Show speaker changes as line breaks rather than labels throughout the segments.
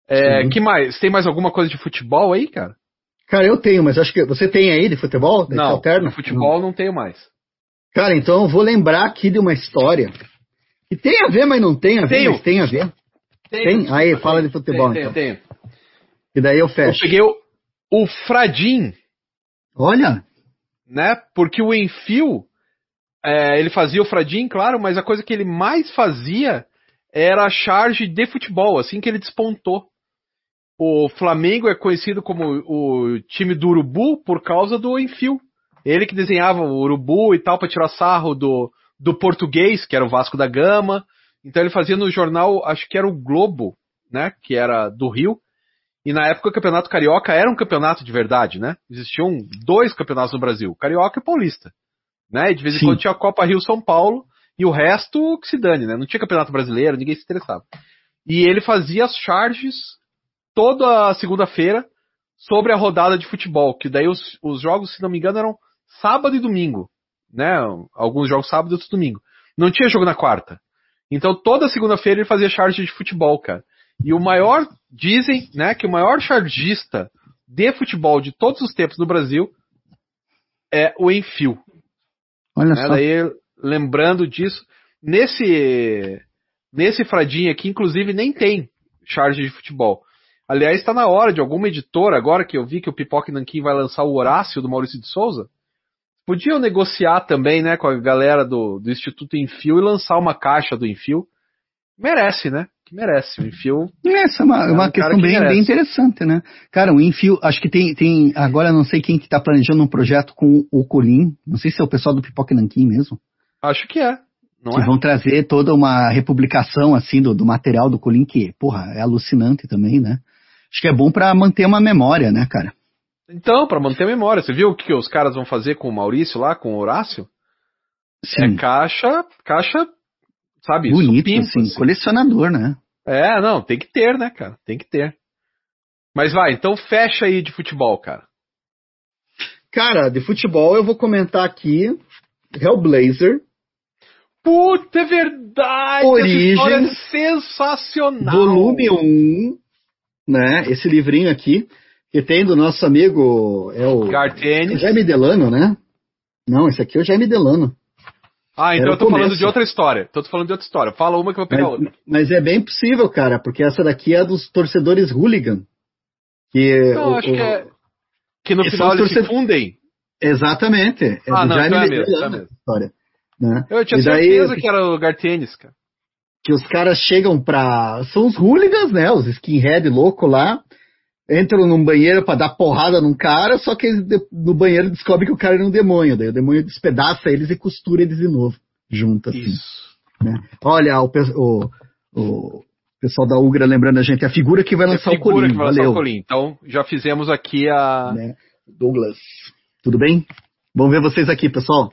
Que mais? Tem mais alguma coisa de futebol aí, cara?
Cara, eu tenho, mas acho que você tem aí de futebol?
Não, de futebol não tenho mais.
Cara, então eu vou lembrar aqui de uma história que tem a ver, mas não tem a ver, mas tem a ver. Tem? Aí, fala de futebol, então.
Tenho.
E daí eu fecho.
Eu peguei o Fradim.
Olha!
Né? Porque o Enfio, ele fazia o Fradim, claro, mas a coisa que ele mais fazia era a charge de futebol, assim que ele despontou. O Flamengo é conhecido como o time do Urubu por causa do Enfio. Ele que desenhava o Urubu e tal para tirar sarro do português, que era o Vasco da Gama. Então ele fazia no jornal, acho que era o Globo, né, que era do Rio. E na época o Campeonato Carioca era um campeonato de verdade, né? Existiam 2 campeonatos no Brasil, Carioca e Paulista. Né? E de vez em quando tinha a Copa Rio-São Paulo e o resto que se dane, né? Não tinha Campeonato Brasileiro, ninguém se interessava. E ele fazia as charges toda segunda-feira sobre a rodada de futebol, que daí os jogos, se não me engano, eram sábado e domingo, né? Alguns jogos sábado e outros domingo. Não tinha jogo na quarta. Então toda segunda-feira ele fazia charge de futebol, cara. E o maior, dizem, né, que o maior chargista de futebol de todos os tempos no Brasil é o Enfio.
Olha só.
Daí, lembrando disso, nesse Fradinho aqui, inclusive, nem tem charge de futebol. Aliás, está na hora de alguma editora, agora que eu vi que o Pipoca e Nanquim vai lançar o Horácio do Maurício de Souza, podiam negociar também, né, com a galera do Instituto Enfio e lançar uma caixa do Enfio. Merece, né? Que merece. O Enfio.
Essa é uma questão bem interessante, né? Cara, o Enfio, acho que tem agora não sei quem que tá planejando um projeto com o Colim, não sei se é o pessoal do Pipoca e Nanquim mesmo.
Acho que é.
Que vão trazer toda uma republicação, assim, do material do Colim, que, porra, é alucinante também, né? Acho que é bom pra manter uma memória, né, cara?
Então, pra manter a memória. Você viu o que os caras vão fazer com o Maurício lá, com o Horácio?
Sim.
É caixa, sabe?
Bonito,
supimpa,
assim, colecionador, né?
Não, tem que ter, né, cara? Tem que ter. Mas vai, então fecha aí de futebol, cara.
Cara, de futebol eu vou comentar aqui Hellblazer.
Puta, é verdade!
Origem,
essa história é sensacional!
Volume 1, né? Esse livrinho aqui, que tem do nosso amigo, é o
Gartienes.
Jaime Delano, né? Não, esse aqui é o Jaime Delano.
Então eu tô falando de outra história. Fala uma que eu vou pegar outra.
Mas é bem possível, cara, porque essa daqui é dos torcedores hooligan.
Acho que no final eles se fundem.
Exatamente. É do Jaime Delano a história. Né?
Eu tinha certeza que era o Gartienes, cara.
Que os caras chegam pra... São os hooligans, né? Os skinhead loucos lá. Entram num banheiro pra dar porrada num cara, só que eles, no banheiro descobrem que o cara era um demônio. Daí o demônio despedaça eles e costura eles de novo. Junto, assim.
Isso.
Né? Olha, o pessoal da Ugra lembrando a gente, a figura que vai lançar o Colim. Valeu.
Então, já fizemos aqui a...
Né? Douglas. Tudo bem? Vamos ver vocês aqui, pessoal.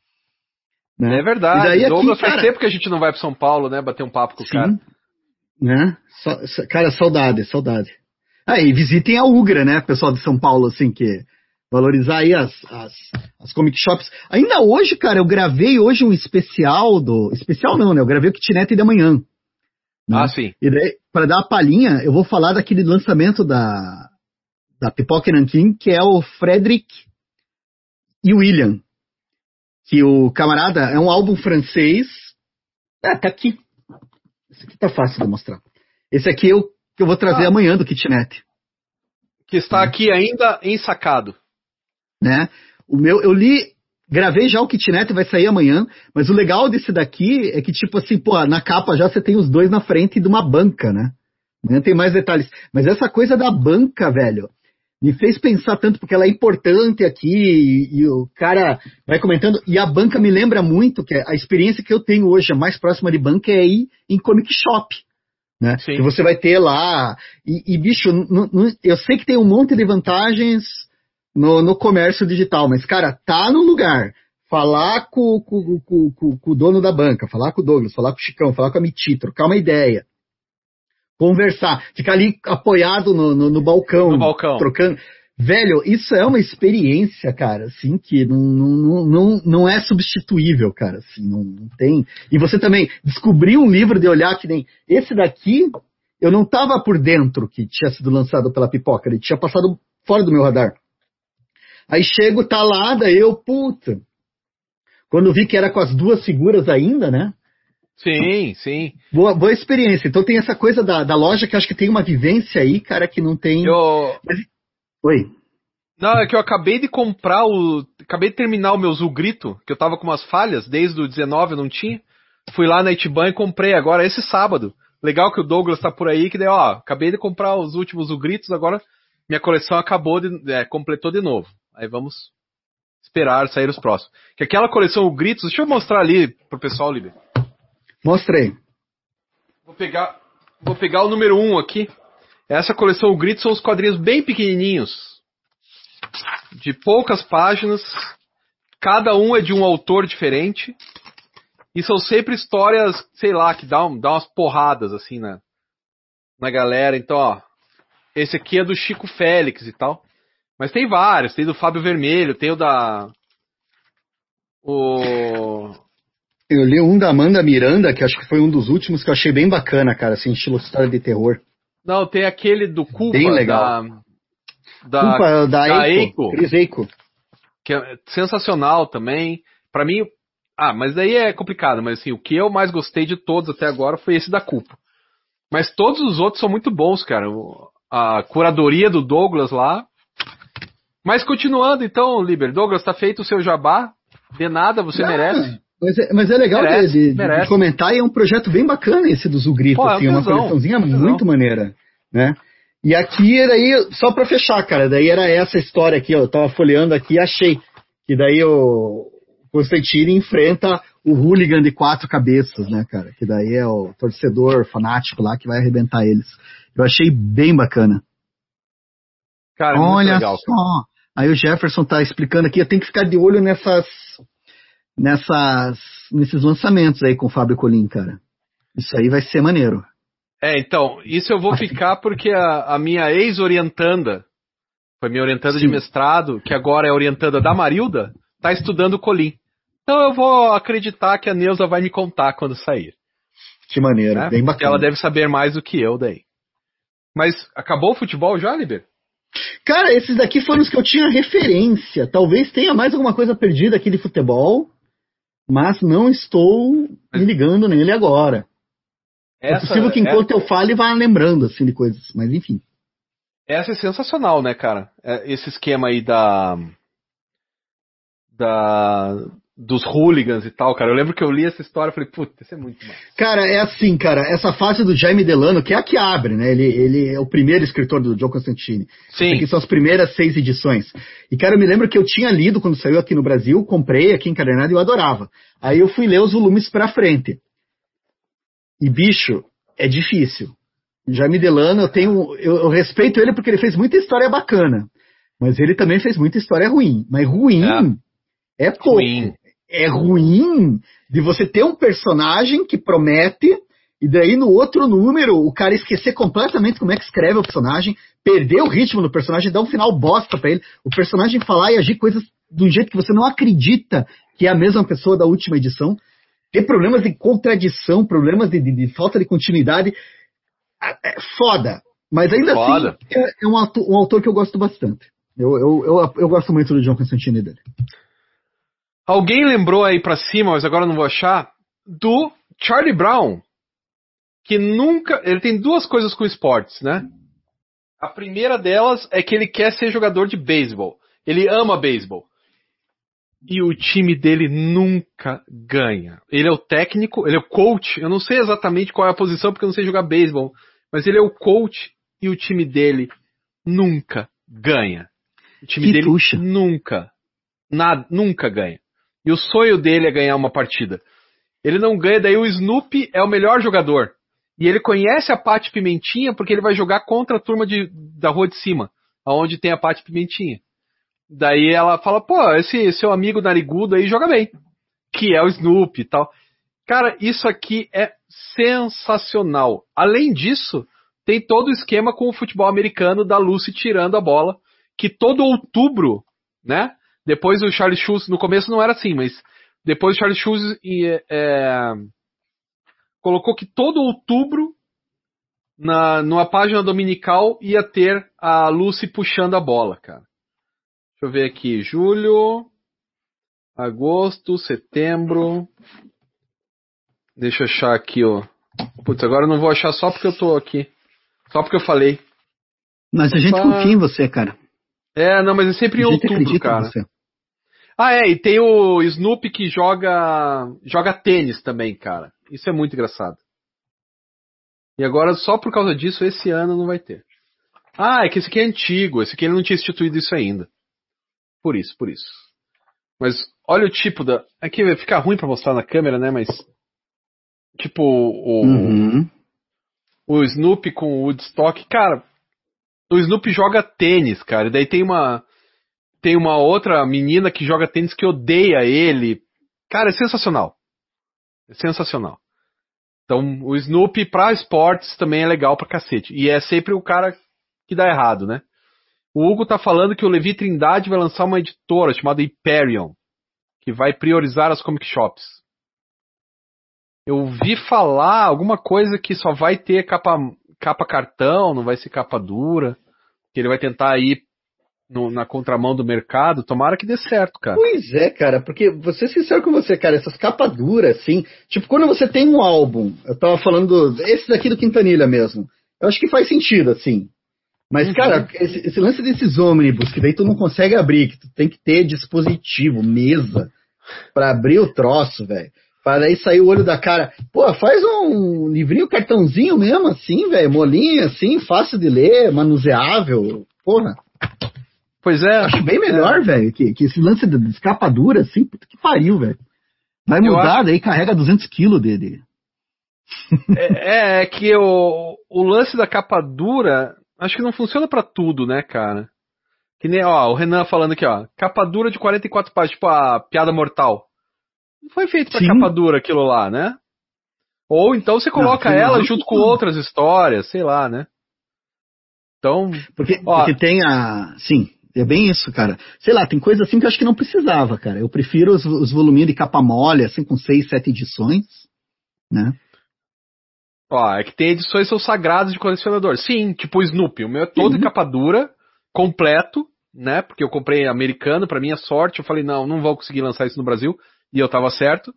Né?
É verdade.
Daí,
Douglas,
aqui,
faz tempo que a gente não vai para São Paulo, né? Bater um papo com o cara.
Né? Cara, saudade. E visitem a Ugra, né, pessoal de São Paulo, assim, que valorizar aí as comic shops. Ainda hoje, cara, eu gravei hoje um especial Especial não, né? Eu gravei o Kitnet da manhã. Né?
Sim.
E daí, para dar uma palhinha, eu vou falar daquele lançamento da Pipoca e Nanquim, que é o Frederick e William. Que o camarada é um álbum francês. Tá aqui. Esse aqui tá fácil de mostrar. Esse aqui que eu vou trazer amanhã do Kitnet.
Que está aqui ainda ensacado.
Né? Gravei já o Kitnet, vai sair amanhã, mas o legal desse daqui é que, tipo assim, na capa já você tem os dois na frente de uma banca, né? Amanhã tem mais detalhes. Mas essa coisa da banca, velho, me fez pensar tanto, porque ela é importante aqui, e o cara vai comentando, e a banca me lembra muito, que a experiência que eu tenho hoje, a mais próxima de banca, é ir em comic shop. Né? Que você vai ter lá, e bicho, eu sei que tem um monte de vantagens no comércio digital, mas cara, tá no lugar, falar com o dono da banca, falar com o Douglas, falar com o Chicão, falar com a Miti, trocar uma ideia, conversar, ficar ali apoiado no balcão, trocando. Velho, isso é uma experiência, cara, assim, que não é substituível, cara, assim, não tem. E você também descobrir um livro de olhar que nem esse daqui, eu não tava por dentro que tinha sido lançado pela Pipoca, ele tinha passado fora do meu radar. Aí chego, tá lá, daí eu, puta. Quando vi que era com as duas figuras ainda, né?
Sim, sim.
Boa experiência. Então tem essa coisa da loja que acho que tem uma vivência aí, cara, que não tem.
Eu.
Mas... Oi.
Não, é que eu acabei de comprar o. Acabei de terminar o meu Zugrito, que eu tava com umas falhas, desde o 19 eu não tinha. Fui lá na Itiban e comprei agora esse sábado. Legal que o Douglas tá por aí, que daí, ó, acabei de comprar os últimos Zugritos, agora minha coleção acabou completou de novo. Aí vamos esperar sair os próximos. Que aquela coleção Ugritos, deixa eu mostrar ali pro pessoal, Liber.
Mostrei.
Vou pegar o número 1 aqui. Essa coleção Ugritos são os quadrinhos bem pequenininhos, de poucas páginas. Cada um é de um autor diferente. E são sempre histórias, sei lá, que dá umas porradas, assim, na galera. Então, ó, esse aqui é do Chico Félix e tal. Mas tem vários, tem do Fábio Vermelho, tem o da...
Eu li um da Amanda Miranda, que acho que foi um dos últimos que eu achei bem bacana, cara, assim, estilo história de terror.
Não, tem aquele do Culpa,
bem legal. Culpa da Eiko, Cris Eiko.
Que é sensacional também. Pra mim, mas daí é complicado, mas assim, o que eu mais gostei de todos até agora foi esse da Culpa. Mas todos os outros são muito bons, cara. A curadoria do Douglas lá. Mas continuando, então, Liber, Douglas, tá feito o seu jabá. De nada, você merece.
Mas é legal
merece.
De comentar, e é um projeto bem bacana esse do Zugrito, assim, uma coleçãozinha muito maneira, né? E aqui, daí, só pra fechar, cara, daí era essa história aqui, eu tava folheando aqui e achei que daí o Constantine enfrenta o hooligan de 4 cabeças, né, cara? Que daí é o torcedor fanático lá que vai arrebentar eles. Eu achei bem bacana.
Cara,
olha
muito legal,
só. Cara. Aí o Jefferson tá explicando aqui, eu tenho que ficar de olho nesses lançamentos aí com o Fábio Colim, cara. Isso aí vai ser maneiro.
Então, isso eu vou ficar porque a minha ex-orientanda, foi minha orientanda de mestrado, que agora é orientanda da Marilda, tá estudando Colim. Então eu vou acreditar que a Neuza vai me contar quando sair.
Que maneiro, bem bacana.
Porque ela deve saber mais do que eu daí. Mas acabou o futebol já, Liber?
Cara, esses daqui foram os que eu tinha referência. Talvez tenha mais alguma coisa perdida aqui de futebol, mas não estou me ligando nele agora. É possível que enquanto eu fale vá lembrando assim de coisas, mas enfim.
Essa é sensacional, né, cara? Esse esquema aí dos hooligans e tal, cara. Eu lembro que eu li essa história e falei, puta, isso é muito massa.
Cara, é assim, cara, essa fase do Jaime Delano, que é a que abre, né? Ele é o primeiro escritor do Joe Constantine.
Sim.
Aqui são as primeiras 6 edições. E, cara, eu me lembro que eu tinha lido quando saiu aqui no Brasil, comprei aqui encadernado e eu adorava. Aí eu fui ler os volumes pra frente. E, bicho, é difícil. Jaime Delano, eu respeito ele porque ele fez muita história bacana. Mas ele também fez muita história ruim. Mas ruim é pouco. Ruim. É ruim de você ter um personagem que promete e daí no outro número o cara esquecer completamente como é que escreve o personagem, perder o ritmo do personagem, dar um final bosta pra ele, o personagem falar e agir coisas do jeito que você não acredita que é a mesma pessoa da última edição, ter problemas de contradição, problemas de falta de continuidade, é foda. Mas ainda assim é um autor que eu gosto bastante. Eu gosto muito do John Constantine dele.
Alguém lembrou aí pra cima, mas agora não vou achar, do Charlie Brown, que nunca... Ele tem 2 coisas com esportes, né? A primeira delas é que ele quer ser jogador de beisebol. Ele ama beisebol. E o time dele nunca ganha. Ele é o técnico, ele é o coach, eu não sei exatamente qual é a posição porque eu não sei jogar beisebol, mas ele é o coach e o time dele nunca ganha. O time dele nunca ganha. E o sonho dele é ganhar uma partida. Ele não ganha, daí o Snoopy é o melhor jogador. E ele conhece a Paty Pimentinha porque ele vai jogar contra a turma da rua de cima, onde tem a Paty Pimentinha. Daí ela fala, pô, esse seu amigo narigudo aí joga bem. Que é o Snoopy e tal. Cara, isso aqui é sensacional. Além disso, tem todo o esquema com o futebol americano da Lucy tirando a bola, que todo outubro, né? Depois o Charles Schulz, no começo não era assim, mas depois o Charles Schulz colocou que todo outubro numa página dominical ia ter a Lucy puxando a bola, cara. Deixa eu ver aqui. Julho, agosto, setembro. Deixa eu achar aqui, ó. Putz, agora eu não vou achar só porque eu tô aqui. Só porque eu falei.
Mas a gente confia em você, cara.
Não, mas é sempre em outubro, cara. Em você. E tem o Snoopy que joga tênis também, cara. Isso é muito engraçado. E agora, só por causa disso, esse ano não vai ter. É que esse aqui é antigo. Esse aqui ele não tinha instituído isso ainda. Por isso. Mas olha o tipo da... Aqui vai ficar ruim pra mostrar na câmera, né? Mas... Tipo, o Snoopy com o Woodstock. Cara, o Snoopy joga tênis, cara. E daí tem uma outra menina que joga tênis que odeia ele. Cara, é sensacional. É sensacional. Então, o Snoopy pra esportes também é legal pra cacete. E é sempre o cara que dá errado, né? O Hugo tá falando que o Levi Trindade vai lançar uma editora chamada Hyperion, que vai priorizar as comic shops. Eu ouvi falar alguma coisa que só vai ter capa cartão, não vai ser capa dura, que ele vai tentar ir na contramão do mercado. Tomara que dê certo, cara.
Pois é, cara, porque vou ser sincero com você, cara, essas capas duras, assim, tipo, quando você tem um álbum, eu tava falando, esse daqui do Quintanilha mesmo, eu acho que faz sentido, assim. Mas, cara, esse lance desses ônibus, que daí tu não consegue abrir, que tu tem que ter dispositivo, mesa, pra abrir o troço, velho. Para daí sair o olho da cara. Pô, faz um livrinho, cartãozinho mesmo, assim, velho. Molinho, assim, fácil de ler, manuseável. Porra.
Pois é.
Acho bem melhor, velho, que esse lance de escapadura, assim, puta que pariu, velho. Vai mudar, daí carrega 200 quilos dele.
É que o lance da capa dura, acho que não funciona pra tudo, né, cara? Que nem, o Renan falando aqui, capa dura de 44 páginas, tipo a Piada Mortal. Não foi feito pra capa dura aquilo lá, né? Ou então você coloca ela junto com outras histórias, sei lá, né? Então...
Porque tem Sim, é bem isso, cara. Sei lá, tem coisa assim que eu acho que não precisava, cara. Eu prefiro os voluminhos de capa mole, assim, com 6, 7 edições, né?
É que tem edições que são sagradas de colecionador. Sim, tipo o Snoopy. O meu é todo em capa dura, completo, né? Porque eu comprei americano, pra minha sorte. Eu falei, não vou conseguir lançar isso no Brasil. E eu tava certo.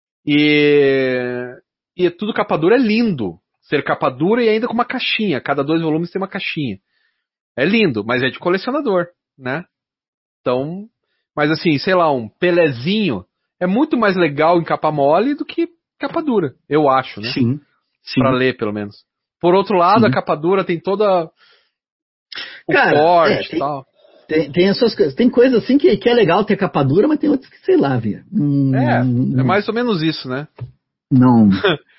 E tudo capa dura é lindo. Ser capa dura e ainda com uma caixinha. Cada 2 volumes tem uma caixinha. É lindo, mas é de colecionador, né? Então, mas assim, sei lá, um Pelezinho é muito mais legal em capa mole do que capa dura, eu acho, né?
Sim.
Pra ler, pelo menos. Por outro lado, a capa dura tem toda o corte e tal.
Tem as suas coisas. Tem coisas assim que é legal ter capa dura, mas tem outras que, sei lá, via.
É mais ou menos isso, né?
Não.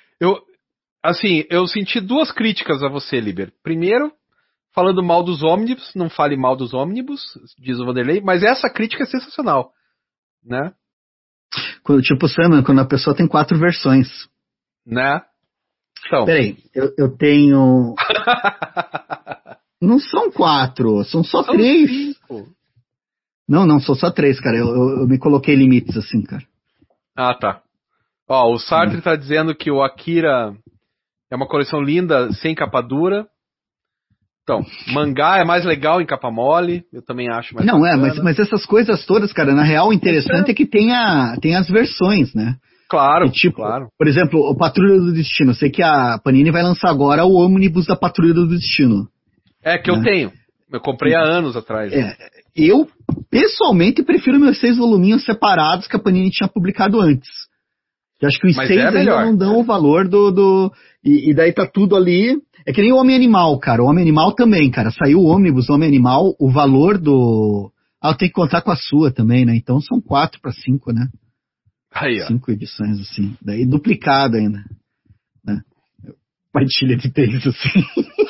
Eu senti 2 críticas a você, Liber. Primeiro, falando mal dos ônibus, não fale mal dos ônibus, diz o Vanderlei, mas essa crítica é sensacional, né?
Tipo, Sam, quando a pessoa tem 4 versões.
Né? Então.
Peraí, eu tenho... Não são 4, são só 3.
5.
Não, são só 3, cara. Eu me coloquei limites assim, cara.
Tá. O Sartre tá dizendo que o Akira é uma coleção linda, sem capa dura. Então, mangá é mais legal em capa mole, eu também acho mais bacana.
Mas essas coisas todas, cara, na real o interessante é que tem as versões, né?
Claro,
e, tipo,
claro.
Por exemplo, o Patrulha do Destino. Eu sei que a Panini vai lançar agora o ônibus da Patrulha do Destino.
Eu tenho. Eu comprei há anos atrás.
Eu, pessoalmente, prefiro meus 6 voluminhos separados que a Panini tinha publicado antes. Eu acho que os 6 ainda não dão o valor do... E daí tá tudo ali... É que nem o Homem-Animal, cara. O Homem-Animal também, cara. Saiu o ônibus do Homem-Animal, o valor do... eu tenho que contar com a sua também, né? Então são 4 para 5, né?
Aí, ó.
5 edições, assim. Daí duplicado ainda. Né? Partilha de texto, assim.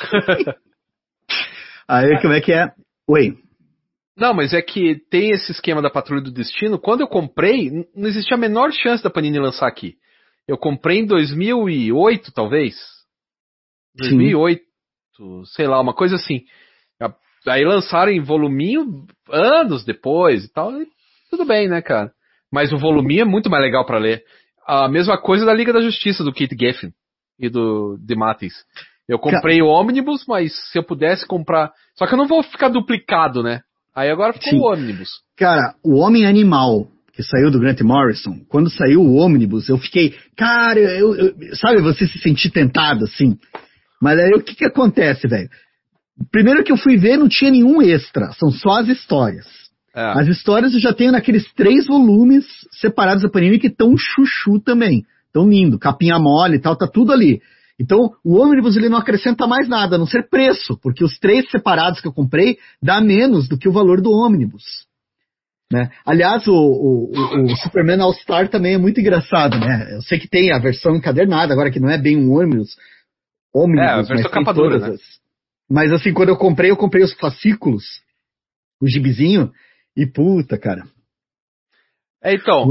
Aí, como é que é? Oi.
Não, mas é que tem esse esquema da Patrulha do Destino. Quando eu comprei, não existia a menor chance da Panini lançar aqui. Eu comprei em 2008, talvez. 2008, sei lá, uma coisa assim. Aí lançaram em voluminho anos depois e tal. E tudo bem, né, cara? Mas o voluminho é muito mais legal pra ler. A mesma coisa da Liga da Justiça, do Keith Giffen e do DeMatteis. Eu comprei o Omnibus, mas se eu pudesse comprar... Só que eu não vou ficar duplicado, né? Aí agora ficou o Omnibus.
Cara, o Homem Animal, que saiu do Grant Morrison, quando saiu o Omnibus, eu fiquei... Cara, sabe, você se sentir tentado, assim? Mas aí o que acontece, velho? Primeiro que eu fui ver, não tinha nenhum extra. São só as histórias. As histórias eu já tenho naqueles 3 volumes separados da Panini que estão chuchu também. Tão lindo, capinha mole e tal, tá tudo ali. Então, o Omnibus ele não acrescenta mais nada, a não ser preço, porque os 3 separados que eu comprei dá menos do que o valor do Omnibus. Né? Aliás, o Superman All-Star também é muito engraçado, né? Eu sei que tem a versão encadernada, agora que não é bem um Omnibus,
a versão capa dura, né?
Mas assim, quando eu comprei os fascículos, o gibizinho, e puta, cara.
Então,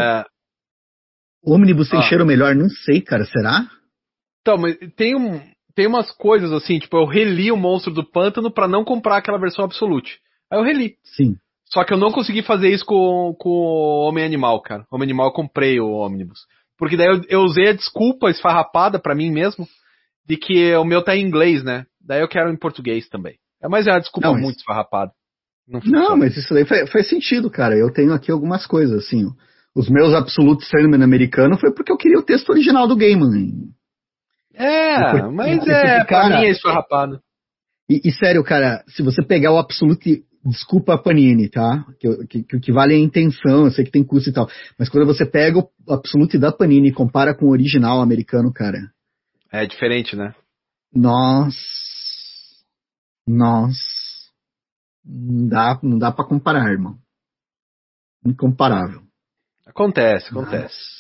o Omnibus tem cheiro melhor, não sei, cara, será?
Então, mas tem umas coisas assim, tipo, eu reli o Monstro do Pântano pra não comprar aquela versão Absolute. Aí eu reli.
Sim.
Só que eu não consegui fazer isso com o Homem Animal, cara. O Homem Animal eu comprei o Omnibus. Porque daí eu usei a desculpa esfarrapada pra mim mesmo de que o meu tá em inglês, né? Daí eu quero em português também. Mas é uma desculpa muito esfarrapada.
Não, mas isso daí faz sentido, cara. Eu tenho aqui algumas coisas, assim. Os meus Absolute Sandman americano foi porque eu queria o texto original do Gaiman.
Mas
cara,
pra mim é esfarrapado.
E sério, cara, se você pegar o Absolute, desculpa a Panini, tá? Que o que vale é a intenção, eu sei que tem custo e tal. Mas quando você pega o Absolute da Panini e compara com o original americano, cara...
É diferente, né?
Nossa. Não dá pra comparar, irmão. Incomparável.
Acontece.